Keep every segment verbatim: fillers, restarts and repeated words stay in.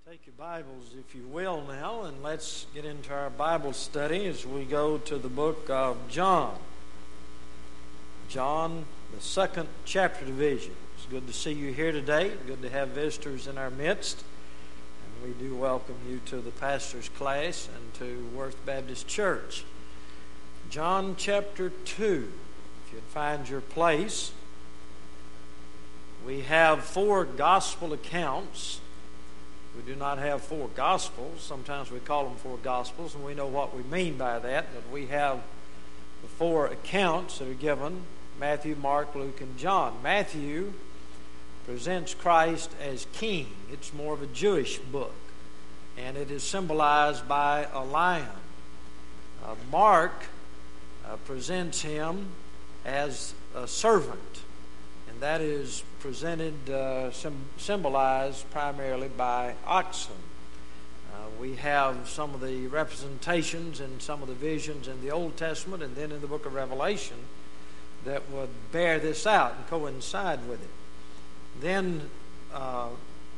Take your Bibles, if you will, now, and let's get into our Bible study as we go to the book of John. John, the second chapter division. It's good to see you here today. Good to have visitors in our midst. And we do welcome you to the pastor's class and to Worth Baptist Church. John chapter two, if you'd find your place. We have four gospel accounts. We do not have four gospels. Sometimes we call them four gospels, and we know what we mean by that. But we have the four accounts that are given: Matthew, Mark, Luke, and John. Matthew presents Christ as king. It's more of a Jewish book, and it is symbolized by a lion. Uh, Mark uh, presents him as a servant, and that is presented, uh, sim- symbolized primarily by oxen. Uh, we have some of the representations and some of the visions in the Old Testament and then in the book of Revelation that would bear this out and coincide with it. Then uh,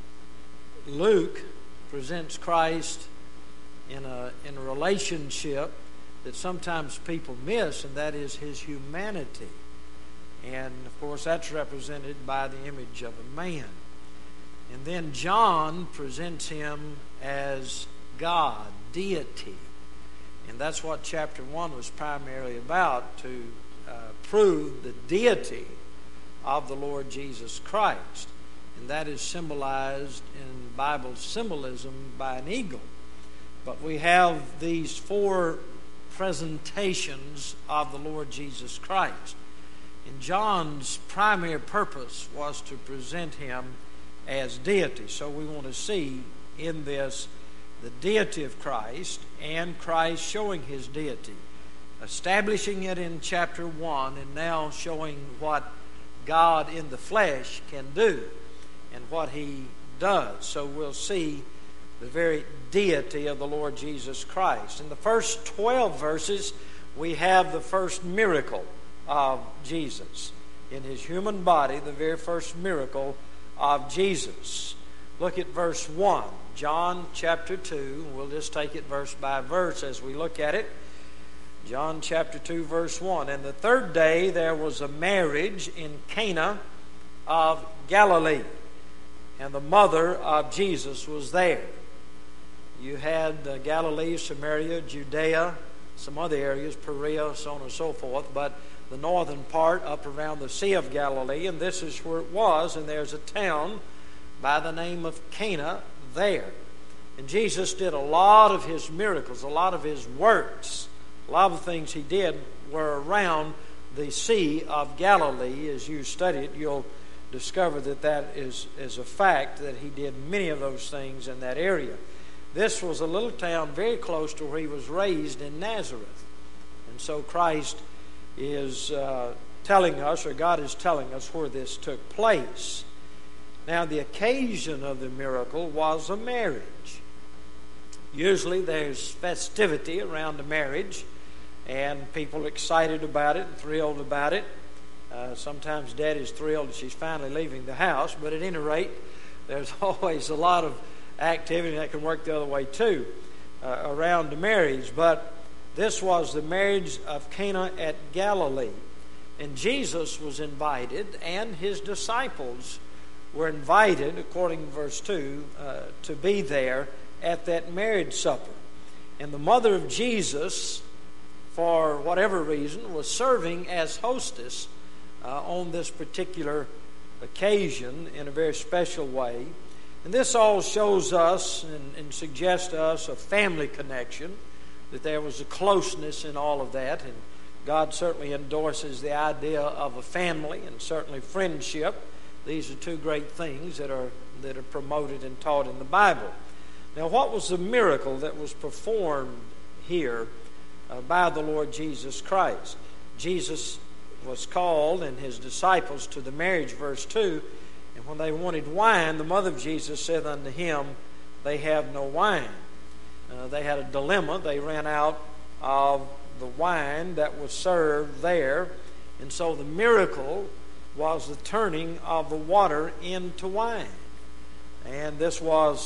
Luke presents Christ in a, in a relationship that sometimes people miss, and that is his humanity. And, of course, that's represented by the image of a man. And then John presents him as God, deity. And that's what chapter one was primarily about, to uh, prove the deity of the Lord Jesus Christ. And that is symbolized in Bible symbolism by an eagle. But we have these four presentations of the Lord Jesus Christ. And John's primary purpose was to present him as deity. So we want to see in this the deity of Christ and Christ showing his deity, establishing it in chapter one, and now showing what God in the flesh can do and what he does. So we'll see the very deity of the Lord Jesus Christ. In the first twelve verses, we have the first miracle of Jesus. In his human body, the very first miracle of Jesus. Look at verse one. John chapter two. We'll just take it verse by verse as we look at it. John chapter two, verse one. And the third day there was a marriage in Cana of Galilee, and the mother of Jesus was there. You had uh, Galilee, Samaria, Judea, some other areas, Perea, so on and so forth, but the northern part up around the Sea of Galilee, and this is where it was, and there's a town by the name of Cana there. And Jesus did a lot of his miracles, a lot of his works, a lot of the things he did were around the Sea of Galilee. As you study it, you'll discover that that is, is a fact, that he did many of those things in that area. This was a little town very close to where he was raised in Nazareth. And so Christ is uh, telling us, or God is telling us, where this took place. Now, the occasion of the miracle was a marriage. Usually there's festivity around a marriage, and people are excited about it and thrilled about it. Uh, sometimes Daddy's thrilled that she's finally leaving the house, but at any rate, there's always a lot of activity that can work the other way too uh, around the marriage. But this was the marriage of Cana at Galilee. And Jesus was invited, and his disciples were invited, according to verse two, uh, to be there at that marriage supper. And the mother of Jesus, for whatever reason, was serving as hostess uh, on this particular occasion in a very special way. And this all shows us and, and suggests to us a family connection, that there was a closeness in all of that. And God certainly endorses the idea of a family and certainly friendship. These are two great things that are that are promoted and taught in the Bible. Now, what was the miracle that was performed here uh, by the Lord Jesus Christ? Jesus was called and his disciples to the marriage, verse two. And when they wanted wine, the mother of Jesus said unto him, they have no wine. Uh, they had a dilemma. They ran out of the wine that was served there. And so the miracle was the turning of the water into wine. And this was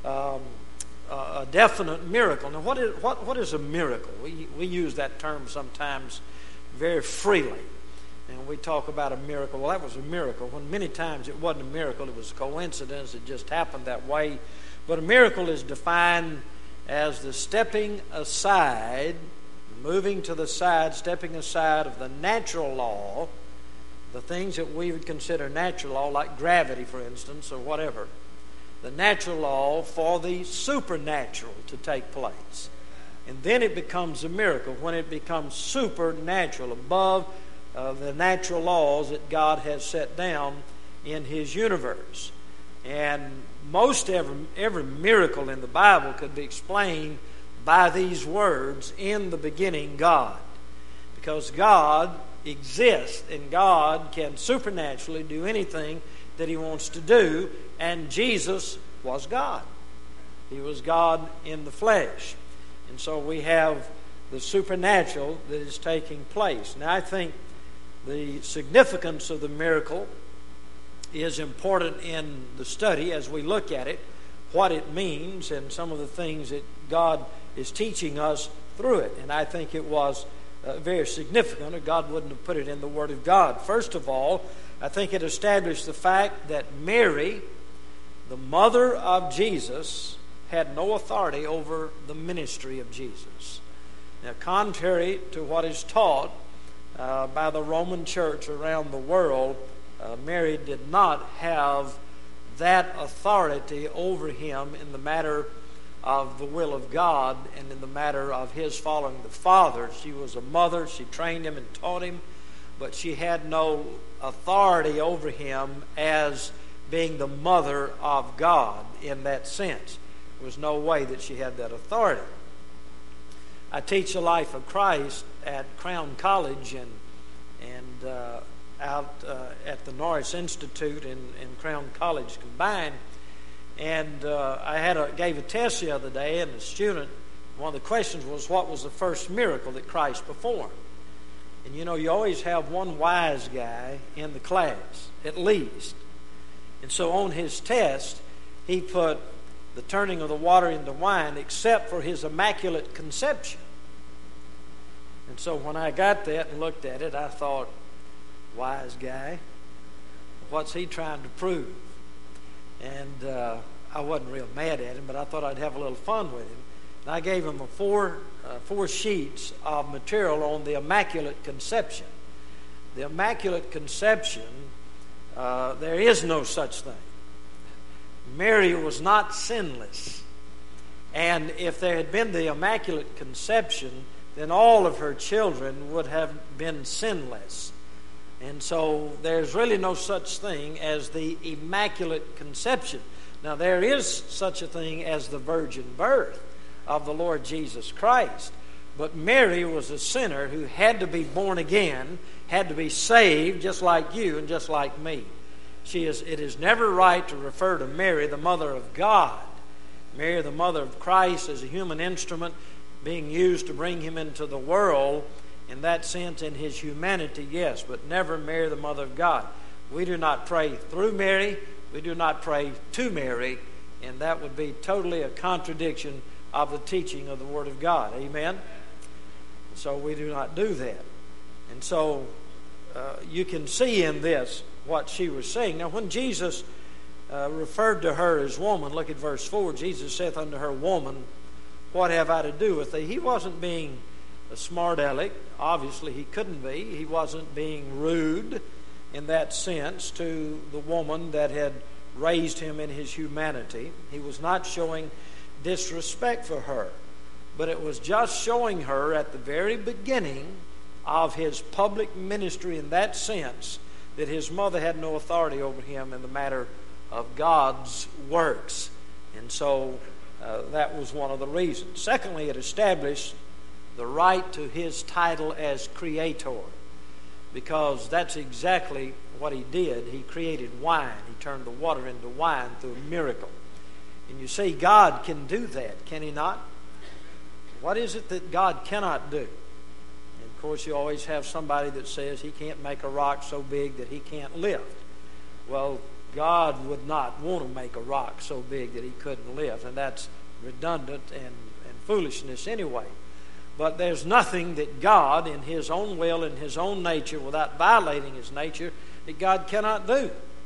um, a definite miracle. Now, what is what what is a miracle? We we use that term sometimes very freely, and we talk about a miracle. Well, that was a miracle. When many times it wasn't a miracle; it was a coincidence. It just happened that way. But a miracle is defined as the stepping aside, moving to the side, stepping aside of the natural law, the things that we would consider natural law, like gravity, for instance, or whatever. The natural law for the supernatural to take place. And then it becomes a miracle when it becomes supernatural, above uh, the natural laws that God has set down in His universe. And most every, every miracle in the Bible could be explained by these words, in the beginning God. Because God exists and God can supernaturally do anything that He wants to do, and Jesus was God. He was God in the flesh. And so we have the supernatural that is taking place. Now, I think the significance of the miracle is important in the study as we look at it, what it means, and some of the things that God is teaching us through it. And I think it was uh, very significant, or God wouldn't have put it in the Word of God. First of all, I think it established the fact that Mary, the mother of Jesus, had no authority over the ministry of Jesus. Now, contrary to what is taught uh, by the Roman Church around the world, uh, Mary did not have that authority over Him in the matter of the will of God and in the matter of His following the Father. She was a mother. She trained Him and taught Him, but she had no authority over Him as being the mother of God in that sense. There was no way that she had that authority. I teach the life of Christ at Crown College and and uh, out uh, at the Norris Institute and, and Crown College combined. And uh, I had a, gave a test the other day, and a student, one of the questions was, what was the first miracle that Christ performed? And you know, you always have one wise guy in the class, at least. And so on his test, he put the turning of the water into wine, except for His Immaculate Conception. And so when I got that and looked at it, I thought, wise guy, what's he trying to prove? And uh, I wasn't real mad at him, but I thought I'd have a little fun with him. And I gave him a four, uh, four sheets of material on the Immaculate Conception. The Immaculate Conception, uh, there is no such thing. Mary was not sinless. And if there had been the Immaculate Conception, then all of her children would have been sinless. And so there's really no such thing as the Immaculate Conception. Now, there is such a thing as the virgin birth of the Lord Jesus Christ. But Mary was a sinner who had to be born again, had to be saved, just like you and just like me. She is. It is never right to refer to Mary, the mother of God. Mary, the mother of Christ, as a human instrument being used to bring Him into the world. In that sense, in His humanity, yes, but never Mary, the mother of God. We do not pray through Mary. We do not pray to Mary, and that would be totally a contradiction of the teaching of the Word of God. Amen? So we do not do that. And so uh, you can see in this what she was saying. Now, when Jesus uh, referred to her as woman, look at verse four. Jesus saith unto her, Woman, what have I to do with thee? He wasn't being a smart aleck. Obviously, he couldn't be. He wasn't being rude in that sense to the woman that had raised him in his humanity. He was not showing disrespect for her, but it was just showing her at the very beginning of his public ministry in that sense that his mother had no authority over him in the matter of God's works. And so uh, that was one of the reasons. Secondly, it established the right to his title as creator, because that's exactly what he did. He created wine. He turned the water into wine through a miracle. And you see, God can do that, can He not? What is it that God cannot do? And of course, you always have somebody that says He can't make a rock so big that He can't lift. Well, God would not want to make a rock so big that he couldn't lift, and that's redundant and, and foolishness anyway. But there's nothing that God, in his own will, in his own nature, without violating his nature, that God cannot do.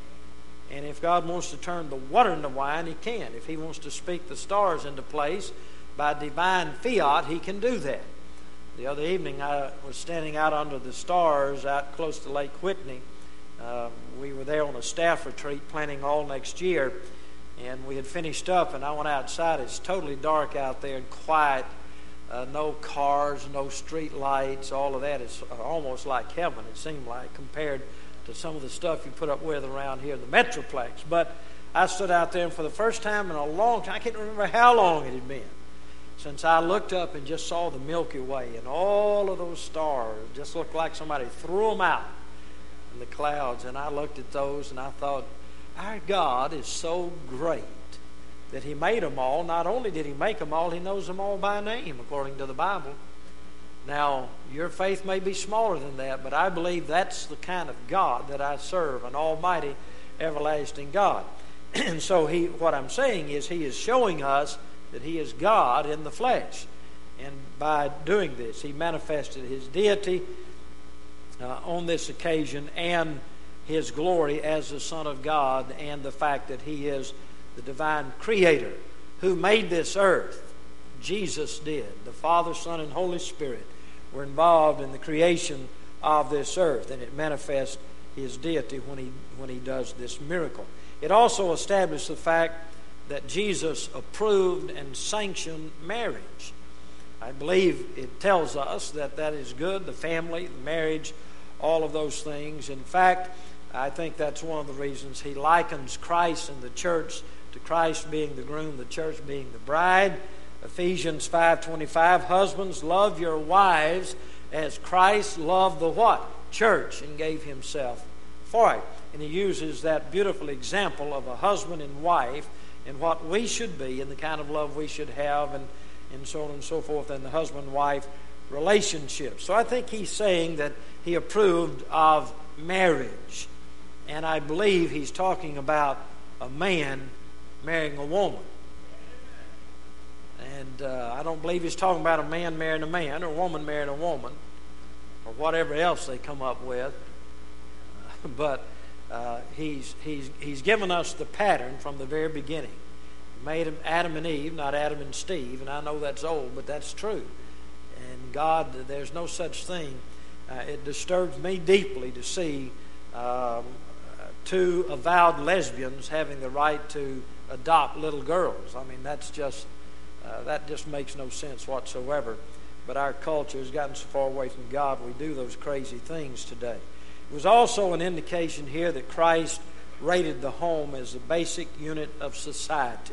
And if God wants to turn the water into wine, he can. If he wants to speak the stars into place by divine fiat, he can do that. The other evening, I was standing out under the stars out close to Lake Whitney. Uh, we were there on a staff retreat planning all next year, and we had finished up, and I went outside. It's totally dark out there and quiet. Uh, no cars, no street lights, all of that is almost like heaven, it seemed like, compared to some of the stuff you put up with around here in the Metroplex. But I stood out there, and for the first time in a long time, I can't remember how long it had been, since I looked up and just saw the Milky Way, and all of those stars just looked like somebody threw them out in the clouds. And I looked at those, and I thought, our God is so great that he made them all. Not only did he make them all, he knows them all by name, according to the Bible. Now, your faith may be smaller than that, but I believe that's the kind of God that I serve, an almighty, everlasting God. And so he, what I'm saying is he is showing us that he is God in the flesh. And by doing this, he manifested his deity uh, on this occasion, and his glory as the Son of God, and the fact that he is the divine creator who made this earth. Jesus did. The Father, Son, and Holy Spirit were involved in the creation of this earth, and it manifests his deity when he when he does this miracle. It also established the fact that Jesus approved and sanctioned marriage. I believe it tells us that that is good, the family, the marriage, all of those things. In fact, I think that's one of the reasons he likens Christ and the church to Christ being the groom, the church being the bride. Ephesians five twenty-five, husbands, love your wives as Christ loved the what? Church, and gave himself for it. And he uses that beautiful example of a husband and wife and what we should be and the kind of love we should have, and, and so on and so forth, and the husband-wife relationship. So I think he's saying that he approved of marriage. And I believe he's talking about a man marrying a woman. And uh, I don't believe he's talking about a man marrying a man or a woman marrying a woman or whatever else they come up with. Uh, but uh, he's, he's, he's given us the pattern from the very beginning. He made him Adam and Eve, not Adam and Steve. And I know that's old, but that's true. And God, there's no such thing. Uh, it disturbs me deeply to see um, two avowed lesbians having the right to adopt little girls. I mean, that's just uh, that just makes no sense whatsoever. But our culture has gotten so far away from God, we do those crazy things today. It was also an indication here that Christ rated the home as the basic unit of society.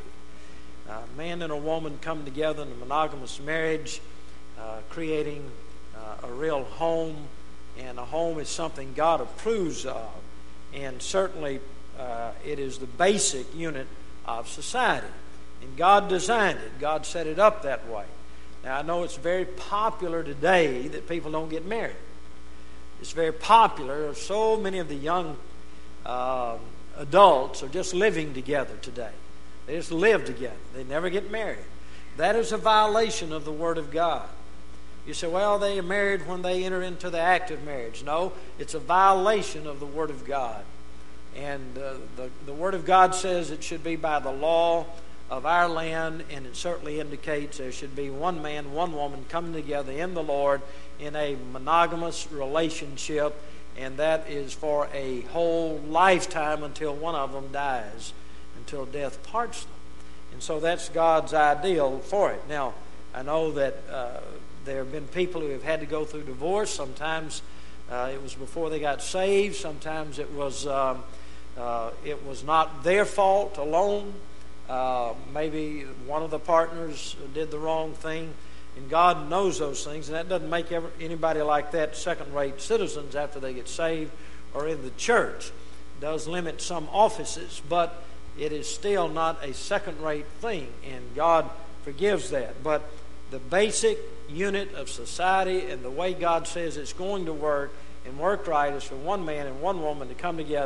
A man and a woman come together in a monogamous marriage, uh, creating uh, a real home, and a home is something God approves of. And certainly uh, it is the basic unit of society. And God designed it. God set it up that way. Now, I know it's very popular today that people don't get married. It's very popular. So many of the young uh, adults are just living together today. They just live together. They never get married. That is a violation of the Word of God. You say, well, they are married when they enter into the act of marriage. No, it's a violation of the Word of God. And uh, the, the Word of God says it should be by the law of our land, and it certainly indicates there should be one man, one woman coming together in the Lord in a monogamous relationship, and that is for a whole lifetime until one of them dies, until death parts them. And so that's God's ideal for it. Now, I know that uh, there have been people who have had to go through divorce. Sometimes uh, it was before they got saved. Sometimes it was um, uh, it was not their fault alone. Uh, maybe one of the partners did the wrong thing, and God knows those things, and that doesn't make ever, anybody like that second-rate citizens after they get saved or in the church. It does limit some offices, but it is still not a second-rate thing, and God forgives that. But the basic unit of society and the way God says it's going to work and work right is for one man and one woman to come together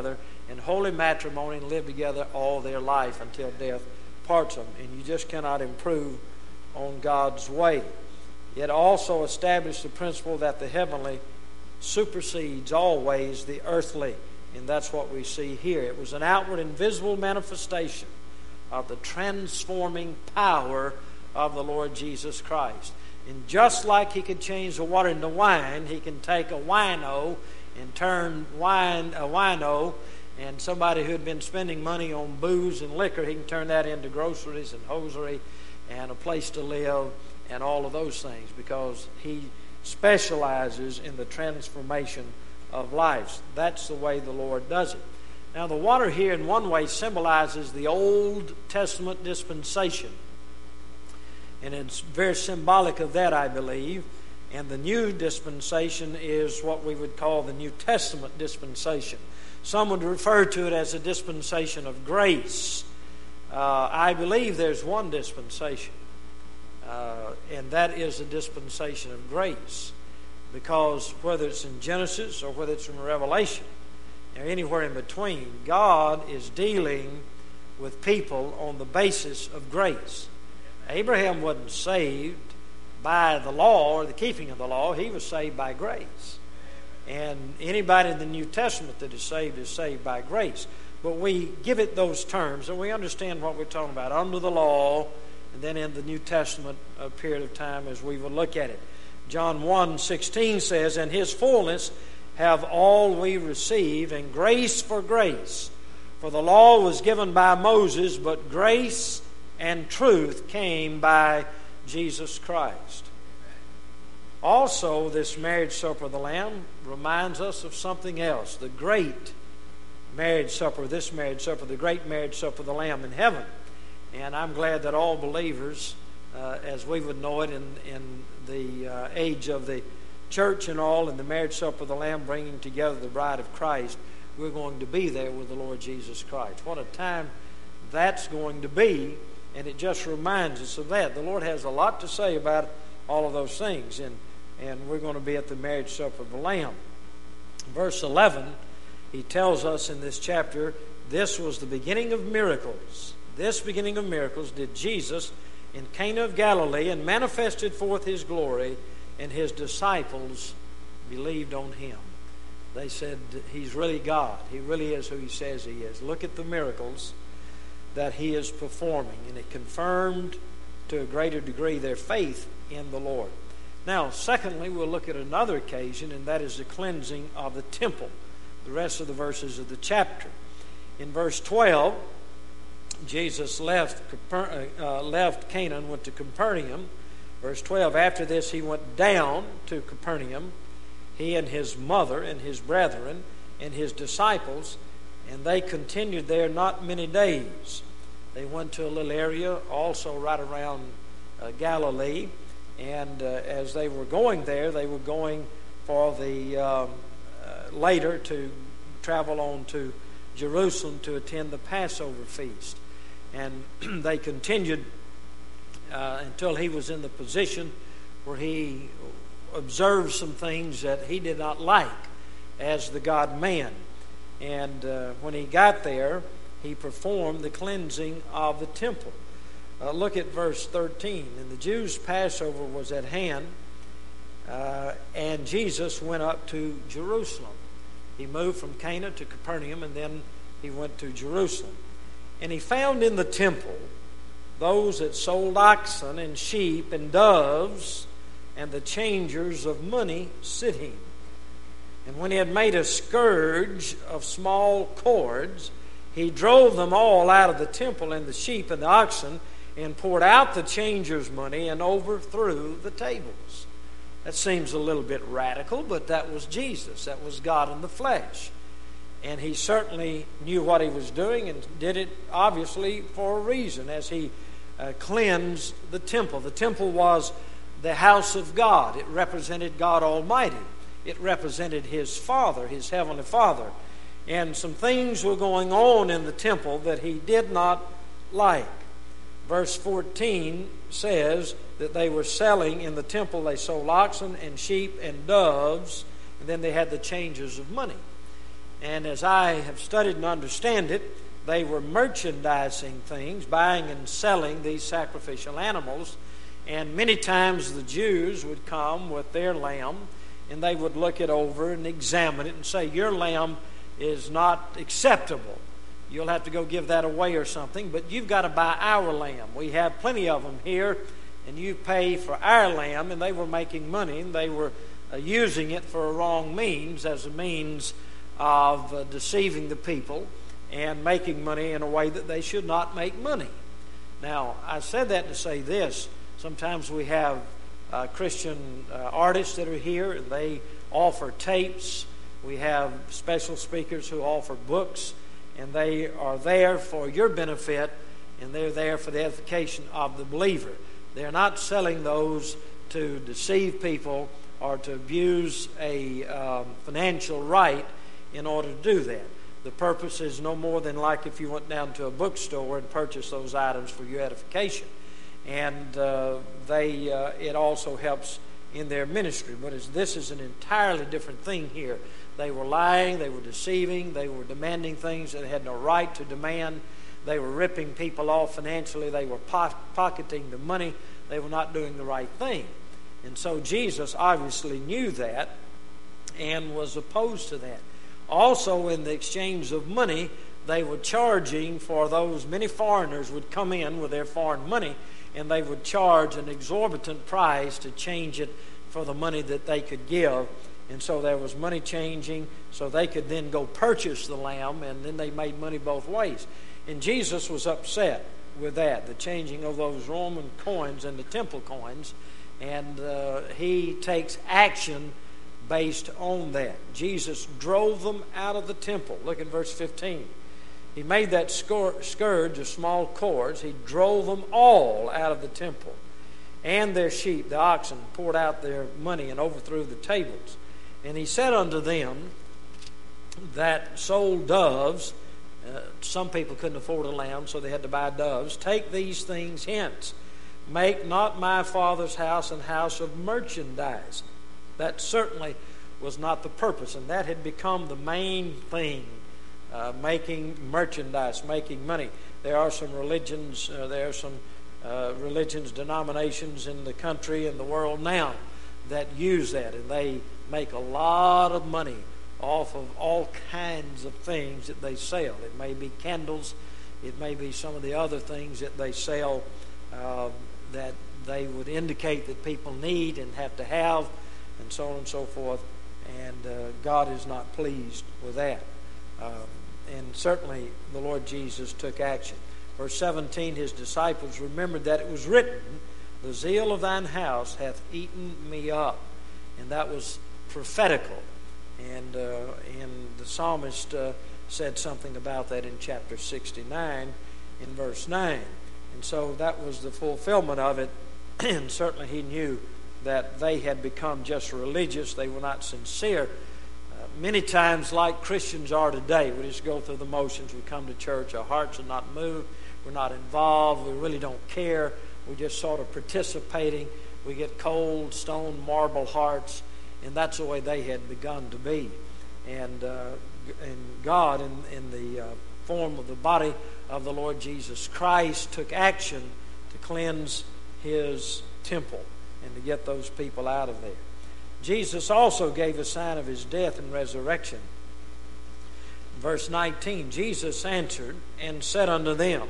in holy matrimony and live together all their life until death parts them. And you just cannot improve on God's way. It also established the principle that the heavenly supersedes always the earthly. And that's what we see here. It was an outward and visible manifestation of the transforming power of the Lord Jesus Christ. And just like He could change the water into wine, He can take a wino and turn wine a wino, and somebody who had been spending money on booze and liquor, He can turn that into groceries and hosiery and a place to live and all of those things, because He specializes in the transformation of lives. That's the way the Lord does it. Now, the water here in one way symbolizes the Old Testament dispensation, and it's very symbolic of that, I believe. And the new dispensation is what we would call the New Testament dispensation. Some would refer to it as a dispensation of grace. Uh, I believe there's one dispensation, uh, and that is a dispensation of grace. Because whether it's in Genesis or whether it's in Revelation, or anywhere in between, God is dealing with people on the basis of grace. Abraham wasn't saved by the law or the keeping of the law. He was saved by grace. And anybody in the New Testament that is saved is saved by grace. But we give it those terms, and we understand what we're talking about under the law, and then in the New Testament a period of time as we will look at it. John one sixteen says, "And His fullness have all we receive, and grace for grace. For the law was given by Moses, but grace and truth came by Jesus Christ." Also, this marriage supper of the Lamb reminds us of something else. The great marriage supper, this marriage supper, the great marriage supper of the Lamb in heaven. And I'm glad that all believers, uh, as we would know it in, in the uh, age of the church and all, and the marriage supper of the Lamb bringing together the bride of Christ, we're going to be there with the Lord Jesus Christ. What a time that's going to be, and it just reminds us of that. The Lord has a lot to say about all of those things, and, and we're going to be at the marriage supper of the Lamb. Verse eleven, He tells us in this chapter, this was the beginning of miracles. This beginning of miracles did Jesus in Cana of Galilee, and manifested forth His glory, and His disciples believed on Him. They said, He's really God. He really is who He says He is. Look at the miracles that He is performing, and it confirmed to a greater degree their faith in the Lord. Now, secondly, we'll look at another occasion, and that is the cleansing of the temple. The rest of the verses of the chapter. In verse twelve, Jesus left, uh, left Cana and went to Capernaum. Verse twelve, after this He went down to Capernaum, He and His mother and His brethren and His disciples, and they continued there not many days. They went to a little area also right around uh, Galilee, and uh, as they were going there, they were going for the um, uh, later to travel on to Jerusalem to attend the Passover feast. And they continued uh, until He was in the position where He observed some things that He did not like as the God-man. And uh, when He got there, He performed the cleansing of the temple. Uh, look at verse thirteen. And the Jews' Passover was at hand, uh, and Jesus went up to Jerusalem. He moved from Cana to Capernaum, and then He went to Jerusalem. And He found in the temple those that sold oxen and sheep and doves, and the changers of money sitting. And when He had made a scourge of small cords, He drove them all out of the temple, and the sheep and the oxen, and poured out the changers' money and overthrew the tables. That seems a little bit radical, but that was Jesus. That was God in the flesh. And He certainly knew what He was doing, and did it obviously for a reason as He uh, cleansed the temple. The temple was the house of God. It represented God Almighty. It represented His Father, His Heavenly Father. And some things were going on in the temple that He did not like. Verse fourteen says that they were selling in the temple, they sold oxen and sheep and doves, and then they had the changers of money. And as I have studied and understand it, they were merchandising things, buying and selling these sacrificial animals. And many times the Jews would come with their lamb, and they would look it over and examine it and say, your lamb is not acceptable. You'll have to go give that away or something, but you've got to buy our lamb. We have plenty of them here, and you pay for our lamb. And they were making money, and they were uh, using it for a wrong means, as a means of uh, deceiving the people and making money in a way that they should not make money. Now, I said that to say this. Sometimes we have uh, Christian uh, artists that are here, and they offer tapes. We have special speakers who offer books, and they are there for your benefit, and they're there for the edification of the believer. They're not selling those to deceive people or to abuse a um, financial right in order to do that. The purpose is no more than like if you went down to a bookstore and purchased those items for your edification. And uh, they uh, it also helps in their ministry. But as this is an entirely different thing here. They were lying, they were deceiving, they were demanding things that they had no right to demand. They were ripping people off financially. They were po- pocketing the money. They were not doing the right thing. And so Jesus obviously knew that and was opposed to that. Also, in the exchange of money, they were charging for those. Many foreigners would come in with their foreign money, and they would charge an exorbitant price to change it for the money that they could give. And so there was money changing, so they could then go purchase the lamb, and then they made money both ways. And Jesus was upset with that, the changing of those Roman coins into temple coins, and uh, he takes action based on that. Jesus drove them out of the temple. Look at verse fifteen. He made that scourge of small cords. He drove them all out of the temple, and their sheep, the oxen, poured out their money and overthrew the tables. And he said unto them that sold doves, uh, some people couldn't afford a lamb, so they had to buy doves, take these things hence. Make not my Father's house an house of merchandise. That certainly was not the purpose, and that had become the main thing, uh, making merchandise, making money. There are some religions, uh, there are some uh, religions, denominations in the country and the world now that use that, and they make a lot of money off of all kinds of things that they sell. It may be candles, it may be some of the other things that they sell uh, that they would indicate that people need and have to have, and so on and so forth. And uh, God is not pleased with that. Um, and certainly the Lord Jesus took action. Verse seventeen, his disciples remembered that it was written, the zeal of thine house hath eaten me up. And that was prophetical. And, uh, and the psalmist uh, said something about that in chapter sixty-nine in verse nine. And so that was the fulfillment of it. And certainly he knew that they had become just religious. They were not sincere. Uh, many times, like Christians are today, we just go through the motions. We come to church. Our hearts are not moved. We're not involved. We really don't care. We're just sort of participating. We get cold, stone, marble hearts. And that's the way they had begun to be. And, uh, and God, in, in the uh, form of the body of the Lord Jesus Christ, took action to cleanse his temple and to get those people out of there. Jesus also gave a sign of his death and resurrection. Verse nineteen, Jesus answered and said unto them,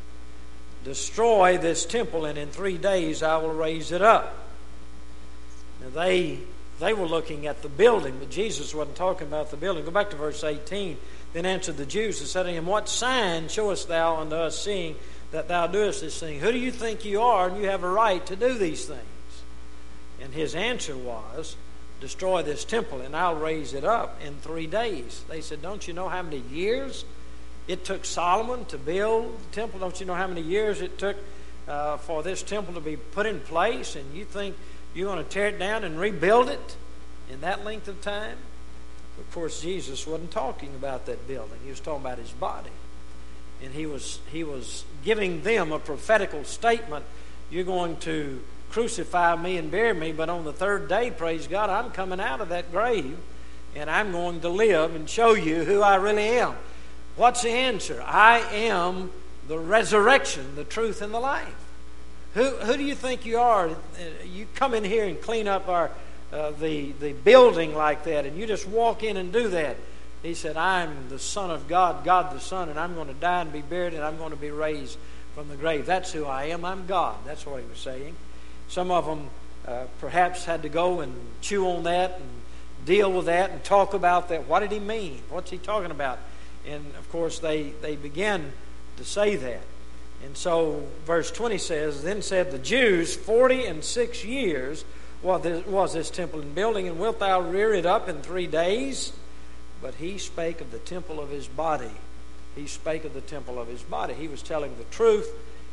destroy this temple, and in three days I will raise it up. Now they, they were looking at the building, but Jesus wasn't talking about the building. Go back to verse eighteen. Then answered the Jews and said to him, what sign showest thou unto us, seeing that thou doest this thing? Who do you think you are, and you have a right to do these things? And his answer was, destroy this temple, and I'll raise it up in three days. They said, don't you know how many years it took Solomon to build the temple? Don't you know how many years it took uh, for this temple to be put in place? And you think you're going to tear it down and rebuild it in that length of time? Of course, Jesus wasn't talking about that building. He was talking about his body. And he was he was giving them a prophetical statement. You're going to crucify me and bury me, but on the third day, praise God, I'm coming out of that grave, and I'm going to live and show you who I really am. What's the answer? I am the resurrection, the truth, and the life. Who, who do you think you are? You come in here and clean up our uh, the, the building like that, and you just walk in and do that. He said, I'm the Son of God, God the Son, and I'm going to die and be buried, and I'm going to be raised from the grave. That's who I am. I'm God. That's what he was saying. Some of them uh, perhaps had to go and chew on that and deal with that and talk about that. What did he mean? What's he talking about? And, of course, they, they began to say that. And so verse twenty says, Then said the Jews, Forty and six years was this, was this temple in building, and wilt thou rear it up in three days? But he spake of the temple of his body. He spake of the temple of his body. He was telling the truth,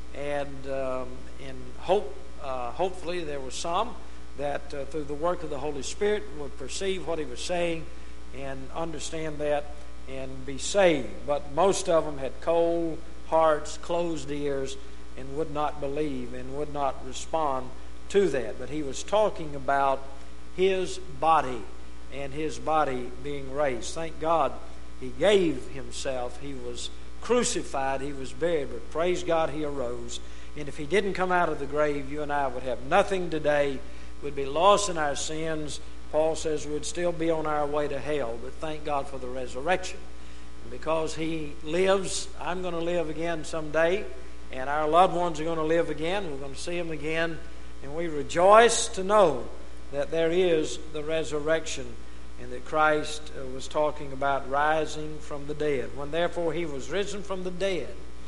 and um, in hope, uh, hopefully there were some that uh, through the work of the Holy Spirit would perceive what he was saying and understand that and be saved. But most of them had cold hearts, closed ears, and would not believe and would not respond to that. But he was talking about his body and his body being raised. Thank God he gave himself. He was crucified. He was buried. But praise God, he arose. And if he didn't come out of the grave, you and I would have nothing today. We'd be lost in our sins. Paul says we'd still be on our way to hell. But thank God for the resurrection. And because he lives, I'm going to live again someday. And our loved ones are going to live again. We're going to see them again. And we rejoice to know that there is the resurrection, and that Christ uh, was talking about rising from the dead. When therefore he was risen from the dead,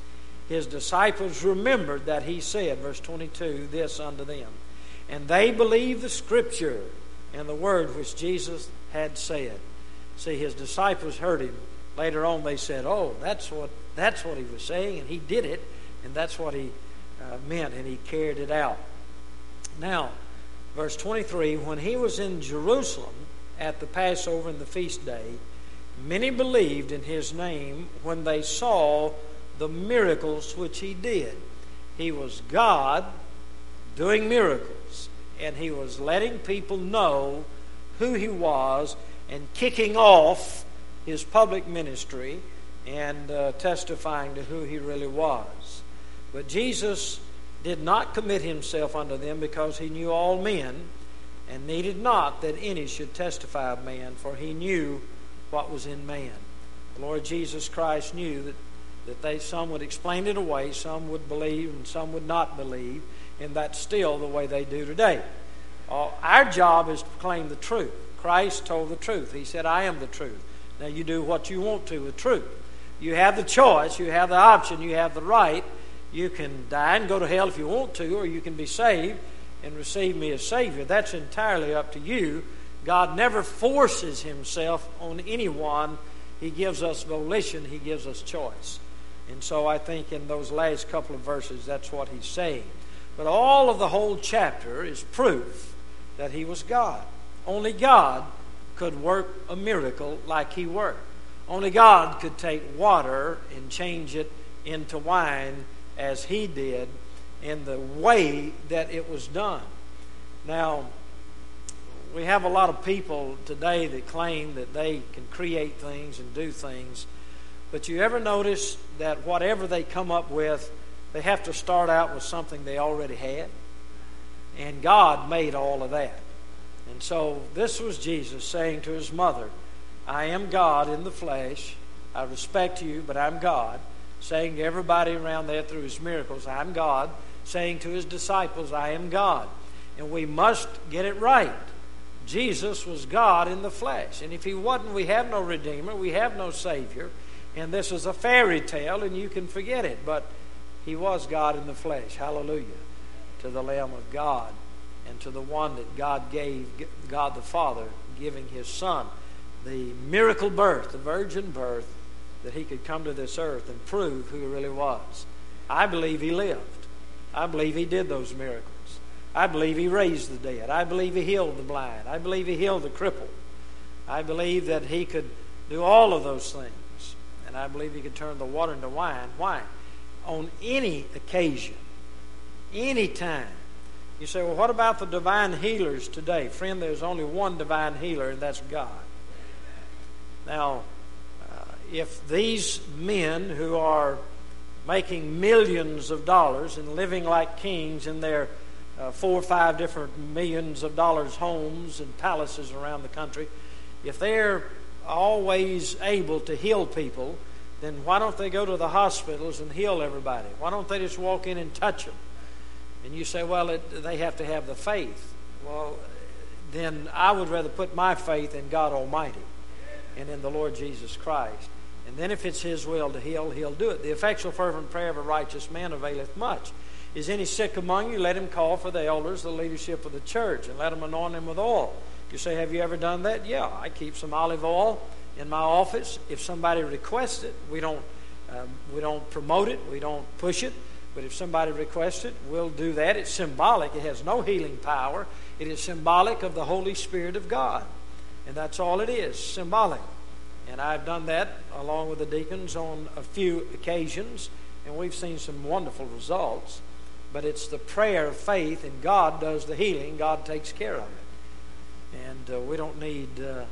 his disciples remembered that he said, verse twenty-two, this unto them, and they believed the Scripture and the word which Jesus had said. See, his disciples heard him. Later on they said, oh, that's what that's what he was saying, and he did it, and that's what he uh, meant, and he carried it out. Now, verse twenty-three, when he was in Jerusalem at the Passover and the feast day, many believed in his name when they saw the miracles which he did. He was God doing miracles, and he was letting people know who he was and kicking off his public ministry and uh, testifying to who he really was. But Jesus did not commit himself unto them, because he knew all men, and needed not that any should testify of man, for he knew what was in man. The Lord Jesus Christ knew that, that they some would explain it away, some would believe, and some would not believe, and that's still the way they do today. Uh, our job is to proclaim the truth. Christ told the truth. He said, I am the truth. Now you do what you want to with truth. You have the choice, you have the option, you have the right. You can die and go to hell if you want to, or you can be saved and receive me as Savior. That's entirely up to you. God never forces himself on anyone. He gives us volition. He gives us choice. And so I think in those last couple of verses, that's what he's saying. But all of the whole chapter is proof that he was God. Only God could work a miracle like he worked. Only God could take water and change it into wine as he did, in the way that it was done. Now, we have a lot of people today that claim that they can create things and do things, but you ever notice that whatever they come up with, they have to start out with something they already had? And God made all of that. And so this was Jesus saying to his mother, I am God in the flesh. I respect you, but I'm God. Saying to everybody around there through his miracles, I'm God. Saying to his disciples, I am God. And we must get it right. Jesus was God in the flesh. And if he wasn't, we have no Redeemer, we have no Savior. And this is a fairy tale, and you can forget it. But he was God in the flesh. Hallelujah. To the Lamb of God, and to the one that God gave, God the Father, giving his Son the miracle birth, the virgin birth, that he could come to this earth and prove who he really was. I believe he lived. I believe he did those miracles. I believe he raised the dead. I believe he healed the blind. I believe he healed the crippled. I believe that he could do all of those things. And I believe he could turn the water into wine. Why? On any occasion, any time. You say, well, what about the divine healers today? Friend, there's only one divine healer, and that's God. Now, uh, if these men who are making millions of dollars and living like kings in their uh, four or five different millions of dollars homes and palaces around the country, if they're always able to heal people, then why don't they go to the hospitals and heal everybody? Why don't they just walk in and touch them? And you say, well, it, they have to have the faith. Well, then I would rather put my faith in God Almighty and in the Lord Jesus Christ. And then if it's His will to heal, He'll do it. The effectual fervent prayer of a righteous man availeth much. Is any sick among you? Let him call for the elders, the leadership of the church, and let them anoint him with oil. You say, have you ever done that? Yeah, I keep some olive oil in my office. If somebody requests it, we don't um, we don't promote it, we don't push it. But if somebody requests it, we'll do that. It's symbolic. It has no healing power. It is symbolic of the Holy Spirit of God. And that's all it is, symbolic. And I've done that along with the deacons on a few occasions, and we've seen some wonderful results. But it's the prayer of faith, and God does the healing. God takes care of it. And uh, we don't need uh, uh,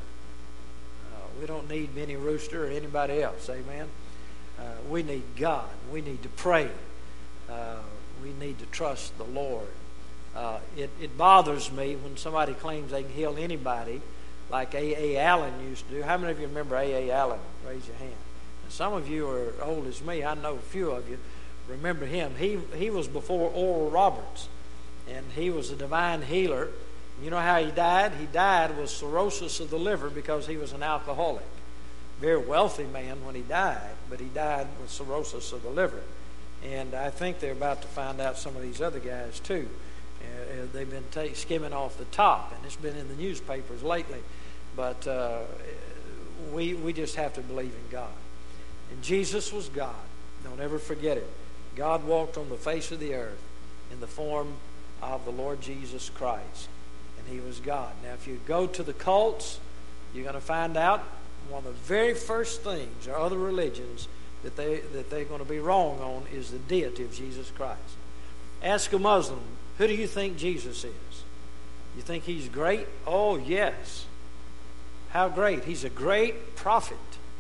we don't need Minnie Rooster or anybody else. Amen. Uh, we need God. We need to pray. Uh, we need to trust the Lord. Uh, it, it bothers me when somebody claims they can heal anybody, like A A Allen used to do. How many of you remember A A Allen? Raise your hand. And some of you are old as me. I know a few of you remember him. He he was before Oral Roberts, and he was a divine healer. You know how he died? He died with cirrhosis of the liver because he was an alcoholic. Very wealthy man when he died, but he died with cirrhosis of the liver. And I think they're about to find out some of these other guys too. Uh, they've been t- skimming off the top, and it's been in the newspapers lately. But uh, we we just have to believe in God. And Jesus was God. Don't ever forget it. God walked on the face of the earth in the form of the Lord Jesus Christ, and He was God. Now, if you go to the cults, you're going to find out one of the very first things, or other religions, that they that they're going to be wrong on is the deity of Jesus Christ. Ask a Muslim, who do you think Jesus is? You think He's great? Oh, yes. How great? He's a great prophet.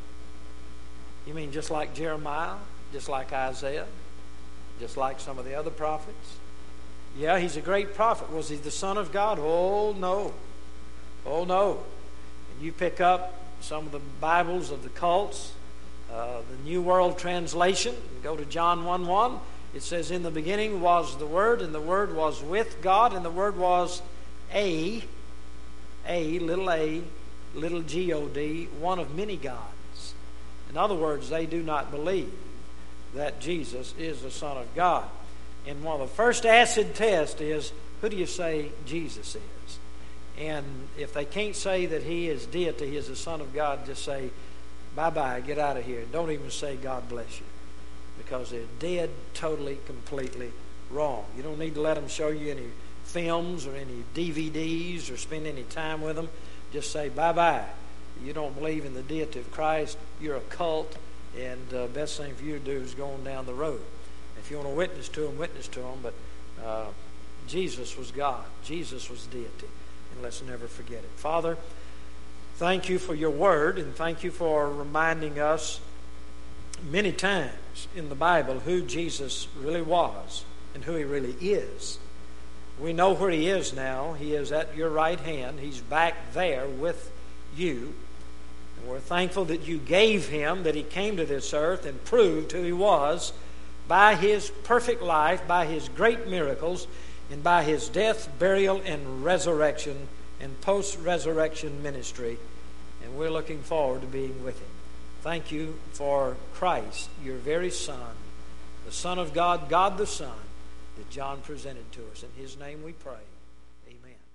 You mean just like Jeremiah? Just like Isaiah? Just like some of the other prophets? Yeah, He's a great prophet. Was He the Son of God? Oh, no. Oh, no. And you pick up some of the Bibles of the cults, uh, the New World Translation, and go to John one one. It says, in the beginning was the Word, and the Word was with God, and the Word was a, a, little a, little G O D, one of many gods. In other words, they do not believe that Jesus is the Son of God. And one of the first acid tests is, who do you say Jesus is? And if they can't say that He is deity, He is the Son of God, just say, bye-bye, get out of here. Don't even say God bless you. Because they're dead, totally, completely wrong. You don't need to let them show you any films or any D V Ds or spend any time with them. Just say bye-bye. You don't believe in the deity of Christ. You're a cult, and the uh, best thing for you to do is go on down the road. If you want to witness to them, witness to them. But uh, Jesus was God. Jesus was deity. And let's never forget it. Father, thank You for Your word, and thank You for reminding us many times in the Bible who Jesus really was and who He really is. We know where He is now. He is at Your right hand. He's back there with You. And we're thankful that You gave Him, that He came to this earth and proved who He was by His perfect life, by His great miracles, and by His death, burial, and resurrection, and post-resurrection ministry. And we're looking forward to being with Him. Thank You for Christ, Your very Son, the Son of God, God the Son, that John presented to us. In His name we pray. Amen.